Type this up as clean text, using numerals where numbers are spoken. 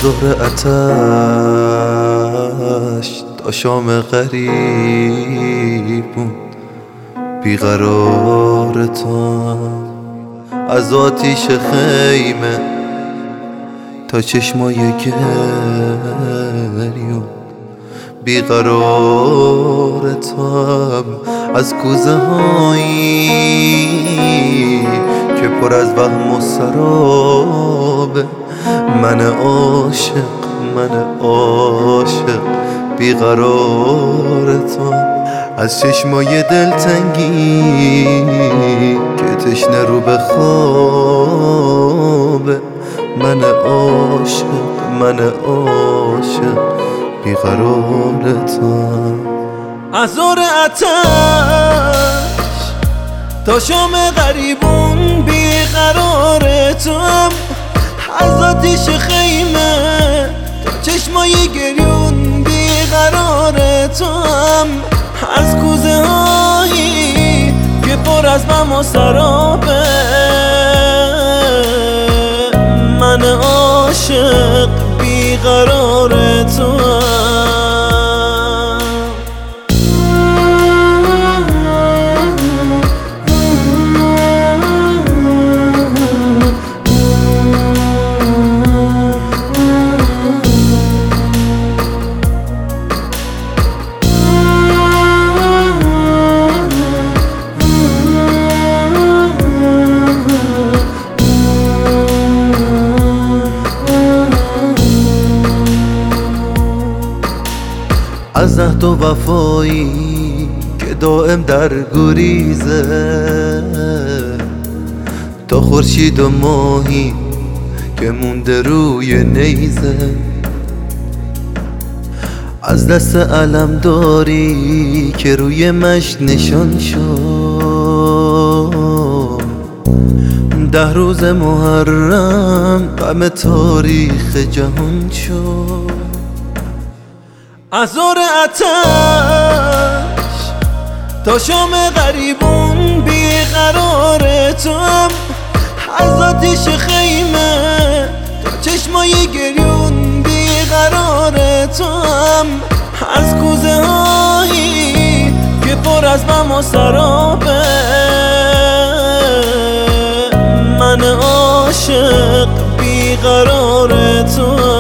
ظهر آتش تا شام غریب بود بیقرار تو، از آتیش خیمه تا چشمای گریون بیقرار تو، از کوزه هایی که پر از وهم و سرابه، من عاشق بیقرار تو، از چشمای دلتنگی که تشنه رو به خوابه، من عاشق بیقرار تو، از ظهر آتش تا شام غریبون بیقرار توام، از آتیش خیمه تا چشمای گریون بیقرار توام، از کوزه هایی که پر از غم و سرابه، من عاشق بیقرار توام. از عهد و وفایی که دائم در گریزه، تا خورشید و ماهی که مونده روی نیزه، از دست علمداری که روی مشت نشان شد، 10 روز محرم غم تاریخ جهان شد، از ظهر آتش تا شام غریبون بیقرار توام، از آتیش خیمه تا چشمای گریون بیقرار توام، از کوزه هایی که پر از غم و سرابه، من عاشق بیقرار توام.